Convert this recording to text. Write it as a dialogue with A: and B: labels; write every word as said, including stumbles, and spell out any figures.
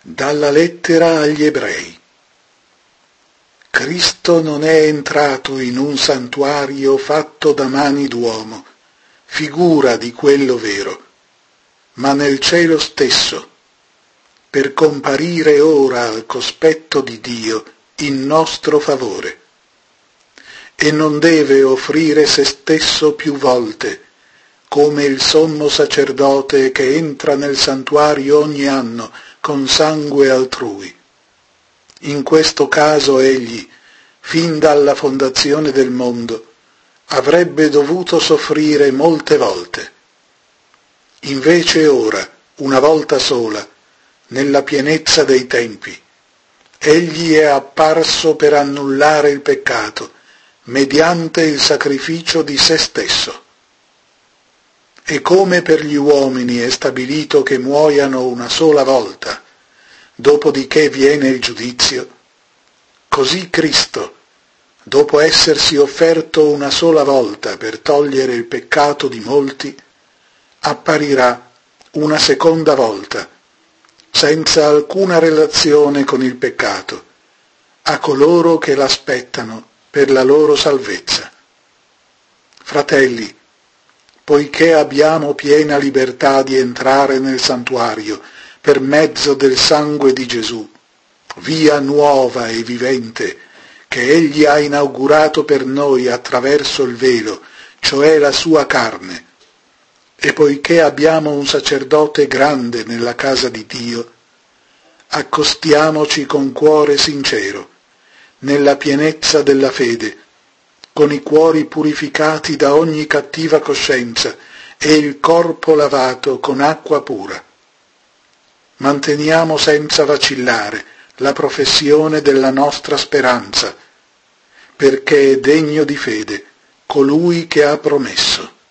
A: Dalla lettera agli Ebrei. Cristo non è entrato in un santuario fatto da mani d'uomo, figura di quello vero, ma nel cielo stesso, per comparire ora al cospetto di Dio in nostro favore. E non deve offrire se stesso più volte, come il sommo sacerdote che entra nel santuario ogni anno con sangue altrui. In questo caso egli, fin dalla fondazione del mondo, avrebbe dovuto soffrire molte volte. Invece ora, una volta sola, nella pienezza dei tempi, egli è apparso per annullare il peccato, mediante il sacrificio di se stesso. E come per gli uomini è stabilito che muoiano una sola volta, dopodiché viene il giudizio, così Cristo, dopo essersi offerto una sola volta per togliere il peccato di molti, apparirà una seconda volta, senza alcuna relazione con il peccato, a coloro che l'aspettano per la loro salvezza. Fratelli, poiché abbiamo piena libertà di entrare nel santuario per mezzo del sangue di Gesù, via nuova e vivente, che Egli ha inaugurato per noi attraverso il velo, cioè la sua carne, e poiché abbiamo un sacerdote grande nella casa di Dio, accostiamoci con cuore sincero, nella pienezza della fede, con i cuori purificati da ogni cattiva coscienza e il corpo lavato con acqua pura. Manteniamo senza vacillare la professione della nostra speranza, perché è degno di fede colui che ha promesso.